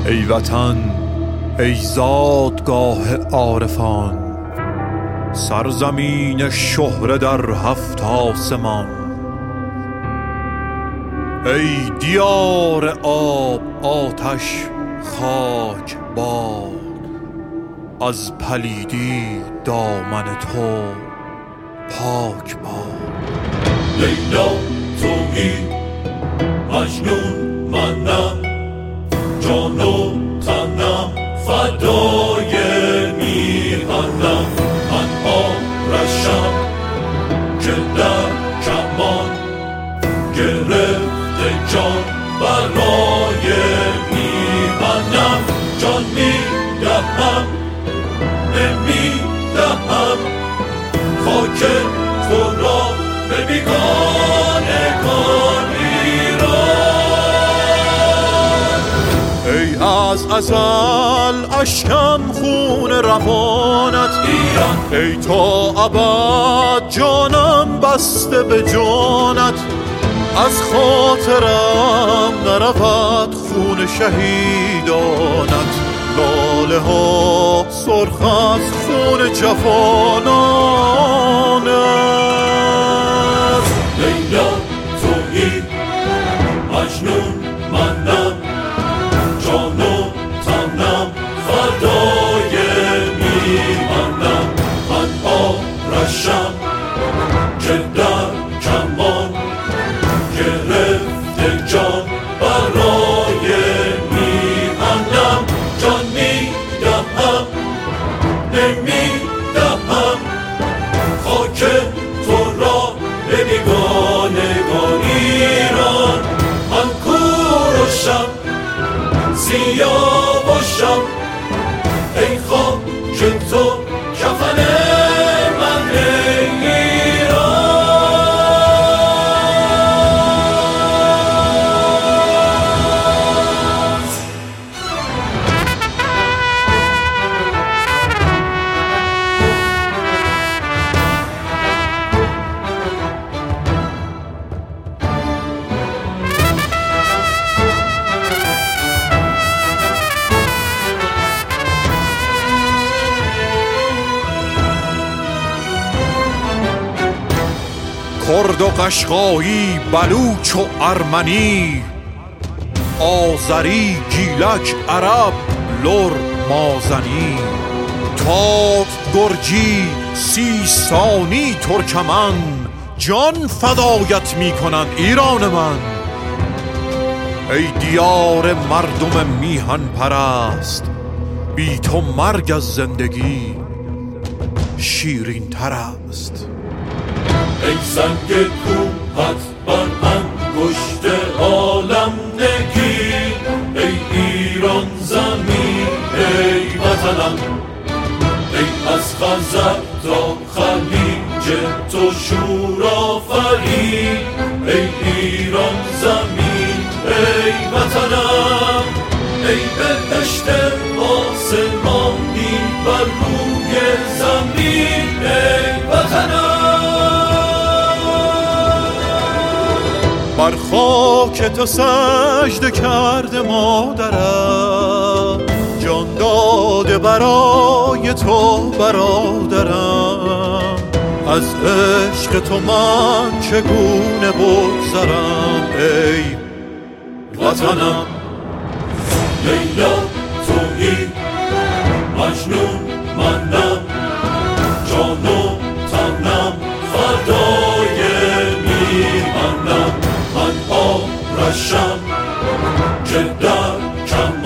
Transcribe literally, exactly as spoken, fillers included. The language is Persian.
ای وطن ای زادگاه عارفان، سرزمین شهره در هفت آسمان. ای دیار آب آتش خاک باد، از پلیدی دامن تو پاک باد. لیلا تویی مجنون منم، جان و تنم فدای میهنم. من آرشم که در کمان گرفته جان برای میهنم. جان میدهم نمیدهم خاک تو را به بیگانگان ایران. ای از ازل اشکم خون روانت ایران، ای تا ابد جانم بسته به جانت. از خاطرم نرود خون شهیدانت، لاله ها سرخ از خون جوانانت. لیلا تویی مجنون منم، جان و تنم فدای میهنم. من آرشم که در کمان گرفته جان برای میهنم. جان میدهم نمیدهم خاک تو را به بیگانگان ایران. من کوروشم سیاوشم، ای خاک تو کفن من ایران. کرد و قشقایی، بلوچ و ارمنی، آذری، گیلک، عرب، لر، مازنی، تات، گرجی، سیستانی، ترکمن، جان فدایت می کنند ایران من. ای دیار مردم میهن پرست، بی تو مرگ از زندگی شیرین تر است. ای سنگ کوهت بر انگشت عالم نگیر، ای ایران زمین ای وطنم. ای از خزر تا خلیج تو شور آفرین، ای ایران زمین ای وطنم. ای بهشت آسمانی بر روی زمین ای وطنم. بر خاک تو سجده کرده مادرم، جان داده برای تو برادرم. از عشق تو من چگونه بگذرم ای وطنم. لیلا تویی مجنون منم، جان و تنم فدای میهنم. من آرشم که در کمان